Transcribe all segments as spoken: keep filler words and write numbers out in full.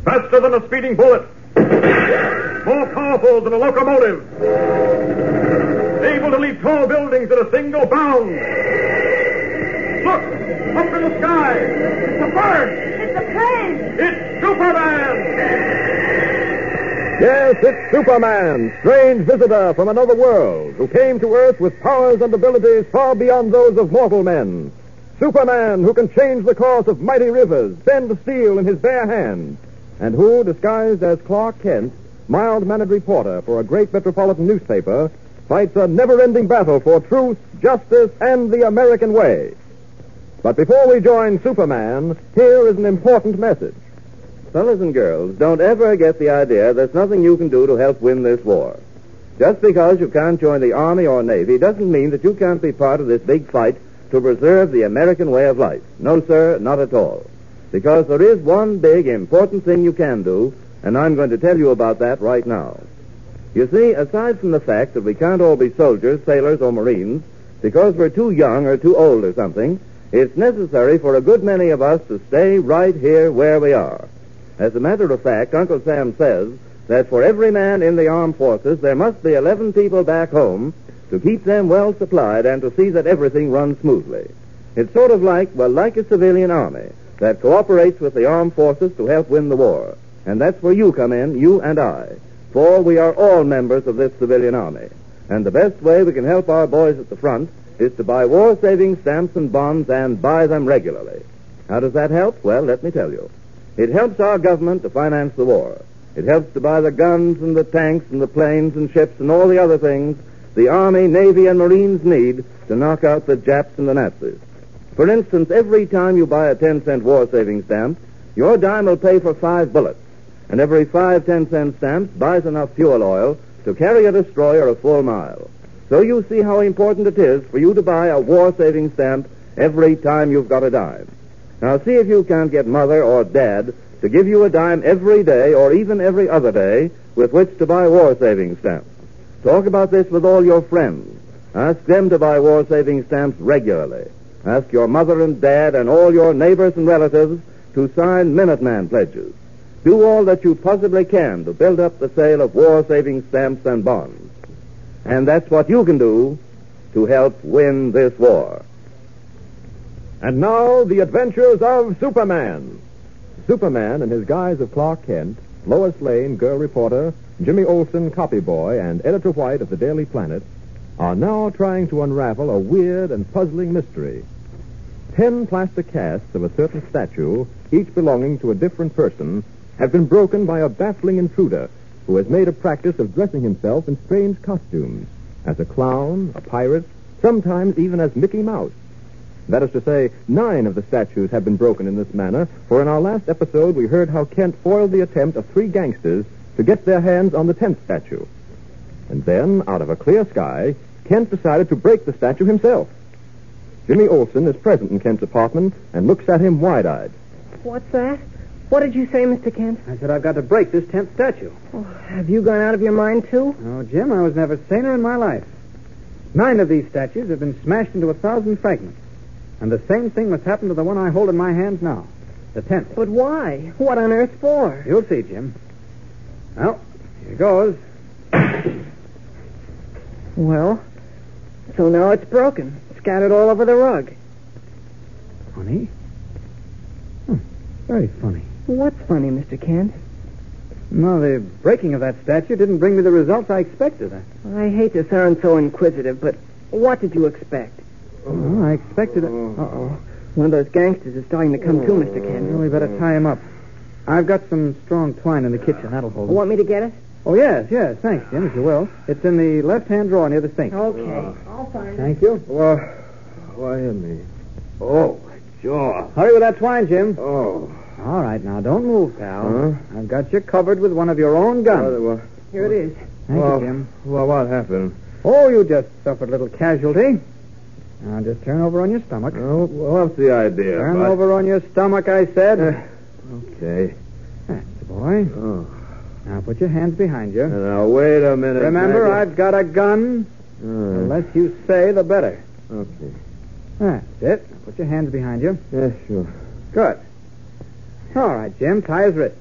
Faster than a speeding bullet. More powerful than a locomotive. Able to leap tall buildings at a single bound. Look! Up in the sky! It's a bird! It's a plane! It's Superman! Yes, it's Superman, strange visitor from another world, who came to Earth with powers and abilities far beyond those of mortal men. Superman, who can change the course of mighty rivers, bend steel in his bare hands, and who, disguised as Clark Kent, mild-mannered reporter for a great metropolitan newspaper, fights a never-ending battle for truth, justice, and the American way. But before we join Superman, here is an important message. Fellas and girls, don't ever get the idea there's nothing you can do to help win this war. Just because you can't join the Army or Navy doesn't mean that you can't be part of this big fight to preserve the American way of life. No, sir, not at all. Because there is one big, important thing you can do, and I'm going to tell you about that right now. You see, aside from the fact that we can't all be soldiers, sailors, or Marines, because we're too young or too old or something, it's necessary for a good many of us to stay right here where we are. As a matter of fact, Uncle Sam says that for every man in the armed forces, there must be eleven people back home to keep them well supplied and to see that everything runs smoothly. It's sort of like, well, like a civilian army that cooperates with the armed forces to help win the war. And that's where you come in, you and I. For we are all members of this civilian army. And the best way we can help our boys at the front is to buy war-saving stamps and bonds and buy them regularly. How does that help? Well, let me tell you. It helps our government to finance the war. It helps to buy the guns and the tanks and the planes and ships and all the other things the Army, Navy, and Marines need to knock out the Japs and the Nazis. For instance, every time you buy a ten-cent war-saving stamp, your dime will pay for five bullets. And every five ten-cent stamps buys enough fuel oil to carry a destroyer a full mile. So you see how important it is for you to buy a war-saving stamp every time you've got a dime. Now, see if you can't get Mother or Dad to give you a dime every day or even every other day with which to buy war-saving stamps. Talk about this with all your friends. Ask them to buy war-saving stamps regularly. Ask your mother and dad and all your neighbors and relatives to sign Minuteman pledges. Do all that you possibly can to build up the sale of war-saving stamps and bonds. And that's what you can do to help win this war. And now, the adventures of Superman. Superman, in his guise of Clark Kent, Lois Lane, girl reporter, Jimmy Olsen, copy boy, and Editor White of the Daily Planet, are now trying to unravel a weird and puzzling mystery. Ten plaster casts of a certain statue, each belonging to a different person, have been broken by a baffling intruder who has made a practice of dressing himself in strange costumes, as a clown, a pirate, sometimes even as Mickey Mouse. That is to say, nine of the statues have been broken in this manner, for in our last episode we heard how Kent foiled the attempt of three gangsters to get their hands on the tenth statue. And then, out of a clear sky, Kent decided to break the statue himself. Jimmy Olsen is present in Kent's apartment and looks at him wide-eyed. What's that? What did you say, Mister Kent? I said I've got to break this tenth statue. Oh, have you gone out of your mind, too? Oh, Jim, I was never saner in my life. Nine of these statues have been smashed into a thousand fragments. And the same thing must happen to the one I hold in my hands now. The tenth. But why? What on earth for? You'll see, Jim. Well, here goes. Well, so now it's broken. Scattered all over the rug. Funny. Hmm, very funny. What's funny, Mister Kent? No, the breaking of that statue didn't bring me the results I expected. I, I hate to sound so inquisitive, but what did you expect? oh, I expected it. Uh-oh. One of those gangsters is starting to come too, Mister Kent. Well, we better tie him up. I've got some strong twine in the kitchen. That'll hold him. Want me to get it? Oh, yes, yes. Thanks, Jim, if you will. It's in the left-hand drawer near the sink. Okay. I'll find it. Thank you. Well, why me? Oh, my jaw. Hurry with that twine, Jim. Oh. All right, now, don't move, pal. Huh? I've got you covered with one of your own guns. Well, Here it is. Thank well, you, Jim. Well, what happened? Oh, you just suffered a little casualty. Now, just turn over on your stomach. Oh, well, what's the idea? Turn Bud? over on your stomach, I said. Okay. That's the boy. Oh. Now, put your hands behind you. Now, wait a minute. Remember, Maggie. I've got a gun. Uh, The less you say, the better. Okay. That's it. Now, put your hands behind you. Yeah, sure. Good. All right, Jim, tie his wrist.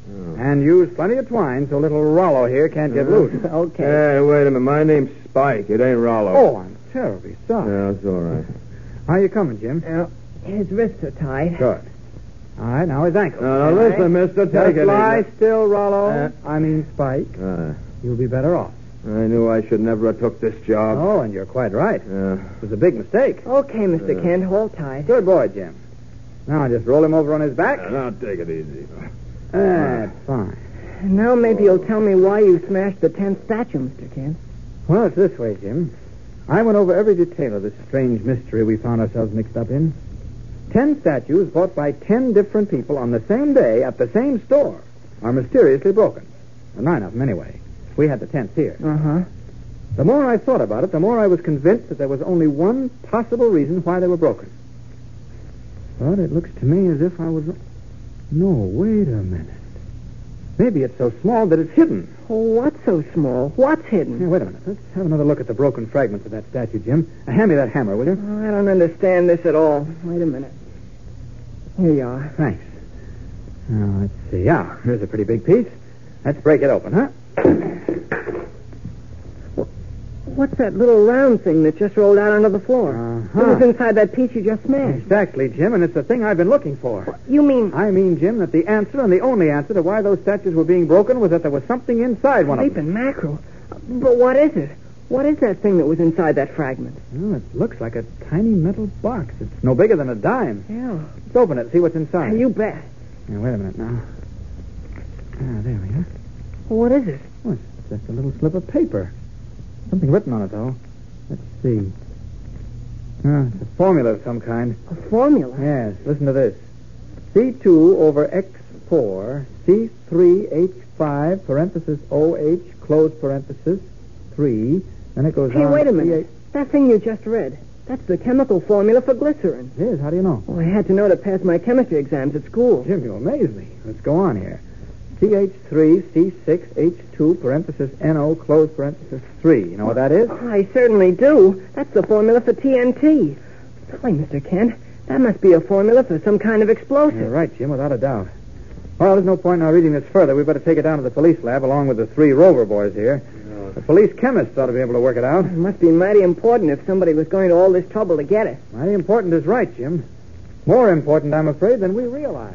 Oh. And use plenty of twine so little Rollo here can't get loose. Okay. Hey, wait a minute. My name's Spike. It ain't Rollo. Oh, I'm terribly sorry. Yeah, it's all right. How you coming, Jim? Well, his wrists are tied. Good. All right, now his ankle. Now, now listen, mister, take Just it lie easy. still, Rollo. Uh, I mean, Spike. Uh, You'll be better off. I knew I should never have took this job. Oh, and you're quite right. Yeah. It was a big mistake. Okay, Mister Kent, hold tight. Good boy, Jim. Now just roll him over on his back. Uh, now, take it easy. That's fine. And now maybe you'll tell me why you smashed the tenth statue, Mister Kent. Well, it's this way, Jim. I went over every detail of this strange mystery we found ourselves mixed up in. Ten statues bought by ten different people on the same day at the same store are mysteriously broken. Well, nine of them, anyway. We had the tenth here. Uh-huh. The more I thought about it, the more I was convinced that there was only one possible reason why they were broken. But it looks to me as if I was... No, wait a minute. Maybe it's so small that it's hidden. Oh, what's so small? What's hidden? Here, wait a minute. Let's have another look at the broken fragments of that statue, Jim. Uh, hand me that hammer, will you? Oh, I don't understand this at all. Wait a minute. Here you are. Thanks. Now, let's see. Yeah, here's a pretty big piece. Let's break it open, huh? What's that little round thing that just rolled out onto the floor? Uh-huh. It was inside that piece you just smashed. Exactly, Jim, and it's the thing I've been looking for. You mean... I mean, Jim, that the answer and the only answer to why those statues were being broken was that there was something inside one of them. Sleeping mackerel. But what is it? What is that thing that was inside that fragment? Well, it looks like a tiny metal box. It's no bigger than a dime. Yeah. Let's open it, see what's inside. You bet. Now, wait a minute now. Ah, there we are. Well, what is it? Oh, it's just a little slip of paper. Something written on it, though. Let's see. Ah, it's a formula of some kind. A formula? Yes, listen to this. C two over X four, C three H five, parenthesis O H, close parenthesis, three. Then it goes Hey, on... wait a C minute. eight. That thing you just read. That's the chemical formula for glycerin. It is? How do you know? Oh, I had to know to pass my chemistry exams at school. Jim, you amaze me. Let's go on here. C H three, C six, H two, parenthesis, N O, close parenthesis, three. You know what that is? I certainly do. That's the formula for T N T. Golly, Mister Kent, that must be a formula for some kind of explosive. You're right, Jim, without a doubt. Well, there's no point in our reading this further. We'd better take it down to the police lab along with the three Rover boys here. The police chemists ought to be able to work it out. It must be mighty important if somebody was going to all this trouble to get it. Mighty important is right, Jim. More important, I'm afraid, than we realize.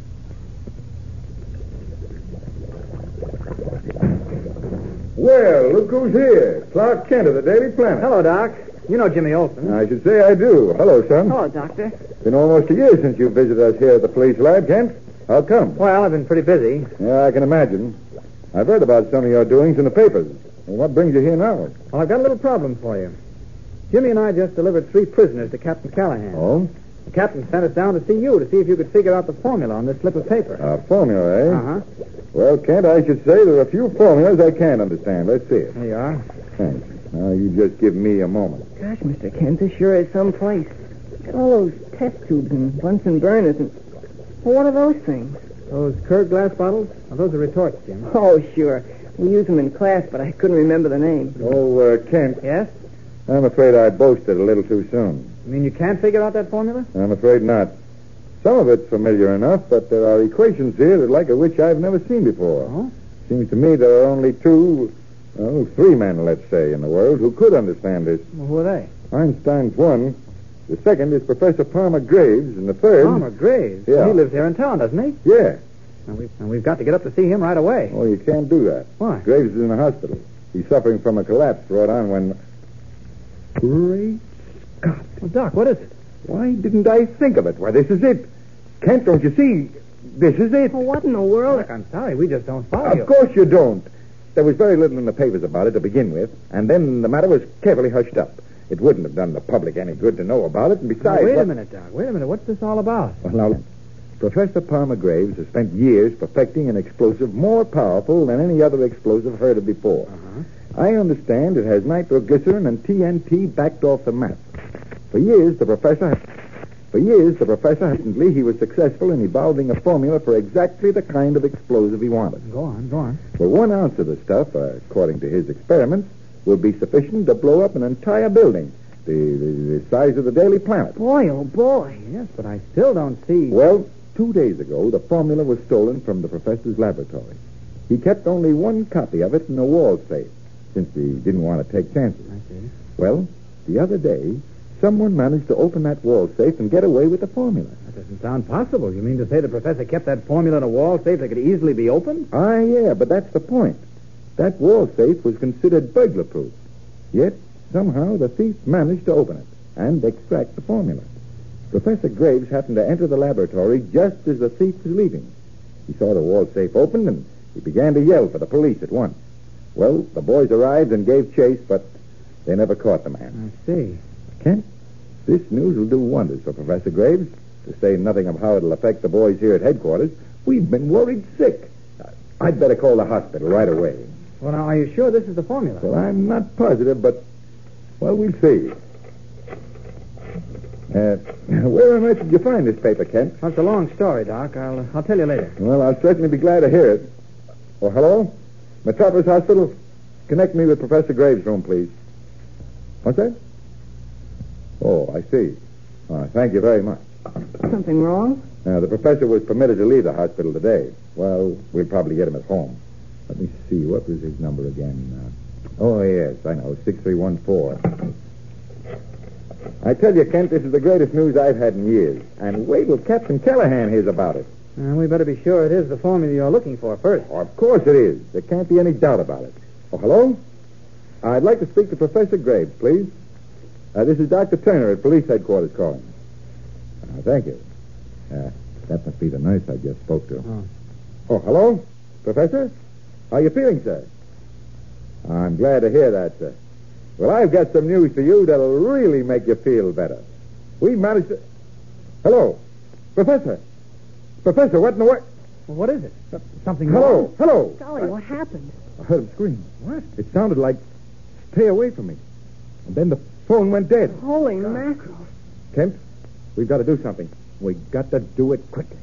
Well, look who's here. Clark Kent of the Daily Planet. Hello, Doc. You know Jimmy Olsen. I should say I do. Hello, son. Hello, Doctor. Been almost a year since you visited us here at the police lab, Kent. How come? Well, I've been pretty busy. Yeah, I can imagine. I've read about some of your doings in the papers. Well, what brings you here now? Well, I've got a little problem for you. Jimmy and I just delivered three prisoners to Captain Callahan. Oh? The captain sent us down to see you to see if you could figure out the formula on this slip of paper. A formula, eh? Uh-huh. Well, Kent, I should say there are a few formulas I can't understand. Let's see it. There you are. Thanks. Now, you just give me a moment. Gosh, Mister Kent, this sure is some place. Got all those test tubes and Bunsen burners and... Well, what are those things? Those curved glass bottles? Oh, those are retorts, Jim. Oh, sure. We use them in class, but I couldn't remember the name. Oh, uh, Kent, Yes? I'm afraid I boasted a little too soon. You mean you can't figure out that formula? I'm afraid not. Some of it's familiar enough, but there are equations here that like a which I've never seen before. Oh? Seems to me there are only two, oh, three men, let's say, in the world who could understand this. Well, who are they? Einstein's one. The second is Professor Palmer Graves, and the third... Palmer Graves. Yeah. He lives here in town, doesn't he? Yeah. And we've, and we've got to get up to see him right away. Oh, you can't do that. Why? Graves is in the hospital. He's suffering from a collapse brought on when... Great Scott. Well, Doc, what is it? Why didn't I think of it? Why, this is it. Kent, don't you see? This is it. Well, what in the world? Doc, I'm sorry. We just don't follow you. Of course you don't. There was very little in the papers about it to begin with, and then the matter was carefully hushed up. It wouldn't have done the public any good to know about it, and Now, besides... wait what- a minute, Doc. Wait a minute. What's this all about? Well, now, Professor Palmer Graves has spent years perfecting an explosive more powerful than any other explosive heard of before. Uh-huh. I understand it has nitroglycerin and T N T backed off the map. For years, the professor... For years, the professor... Recently, he was successful in evolving a formula for exactly the kind of explosive he wanted. Go on, go on. Well, one ounce of the stuff, uh, according to his experiments, will be sufficient to blow up an entire building, the, the, the size of the Daily Planet. Boy, oh, boy. Yes, but I still don't see... Well, Two days ago, the formula was stolen from the professor's laboratory. He kept only one copy of it in a wall safe, since he didn't want to take chances. I see. Well, the other day, someone managed to open that wall safe and get away with the formula. That doesn't sound possible. You mean to say the professor kept that formula in a wall safe that could easily be opened? Ah, yeah, but that's the point. That wall safe was considered burglar-proof. Yet, somehow, the thief managed to open it and extract the formula. Professor Graves happened to enter the laboratory just as the thief was leaving. He saw the wall safe open, and he began to yell for the police at once. Well, the boys arrived and gave chase, but they never caught the man. I see. Kent, this news will do wonders for Professor Graves. To say nothing of how it'll affect the boys here at headquarters, we've been worried sick. I'd better call the hospital right away. Well, now, are you sure this is the formula? Well, I'm not positive, but, well, we'll see. Uh, where on earth did you find this paper, Kent? Well, it's a long story, Doc. I'll, I'll tell you later. Well, I'll certainly be glad to hear it. Oh, hello? Metropolis Hospital? Connect me with Professor Graves' room, please. What's that? Oh, I see. Uh, thank you very much. Something wrong? Uh, the professor was permitted to leave the hospital today. Well, we'll probably get him at home. Let me see. What was his number again? Uh, oh, yes, I know. six three one four. I tell you, Kent, this is the greatest news I've had in years. And wait till Captain Callahan hears about it. Uh, we better be sure it is the formula you're looking for first. Oh, of course it is. There can't be any doubt about it. Oh, hello? I'd like to speak to Professor Graves, please. Uh, this is Doctor Turner at police headquarters calling. Uh, thank you. Uh, that must be the nurse I just spoke to. Oh. Oh, hello? Professor? How are you feeling, sir? I'm glad to hear that, sir. Well, I've got some news for you that'll really make you feel better. We managed to... Hello? Professor? Professor, what in the world? Well, what is it? Something Hello? wrong? Hello? Golly, what happened? I heard him scream. What? It sounded like, stay away from me. And then the phone went dead. Holy mackerel. Kent, we've got to do something. We've got to do it quickly.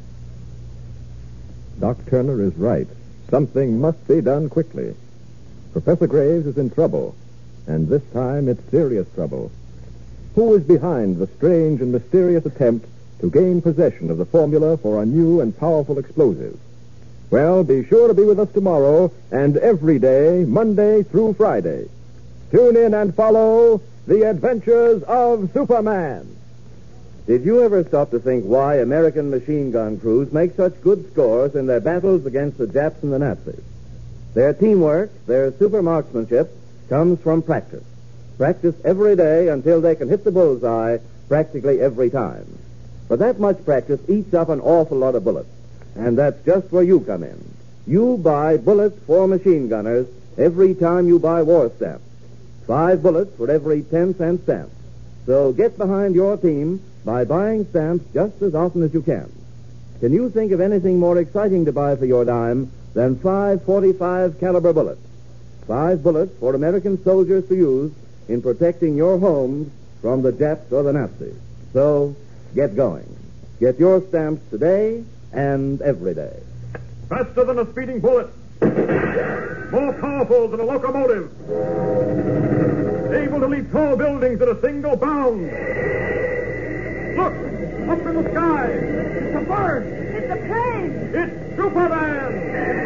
Doc Turner is right. Something must be done quickly. Professor Graves is in trouble, and this time it's serious trouble. Who is behind the strange and mysterious attempt to gain possession of the formula for a new and powerful explosive? Well, be sure to be with us tomorrow and every day, Monday through Friday. Tune in and follow The Adventures of Superman. Did you ever stop to think why American machine gun crews make such good scores in their battles against the Japs and the Nazis? Their teamwork, their super marksmanship, comes from practice. Practice every day until they can hit the bullseye practically every time. But that much practice eats up an awful lot of bullets. And that's just where you come in. You buy bullets for machine gunners every time you buy war stamps. Five bullets for every ten cent stamp. So get behind your team by buying stamps just as often as you can. Can you think of anything more exciting to buy for your dime than five forty-five caliber bullets? Five bullets for American soldiers to use in protecting your homes from the Japs or the Nazis. So, get going. Get your stamps today and every day. Faster than a speeding bullet. More powerful than a locomotive. Able to leap tall buildings at a single bound. Look! Up in the sky! It's a bird! It's a plane! It's Superman!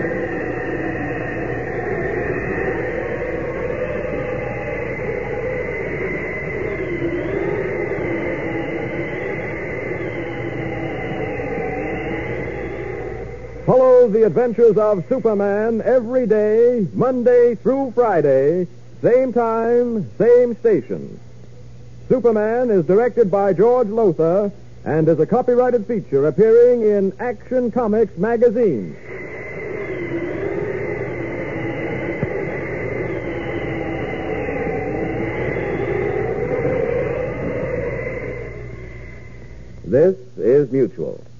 Follow the adventures of Superman every day, Monday through Friday, same time, same station. Superman is directed by George Lothar and is a copyrighted feature appearing in Action Comics magazine. This is Mutual.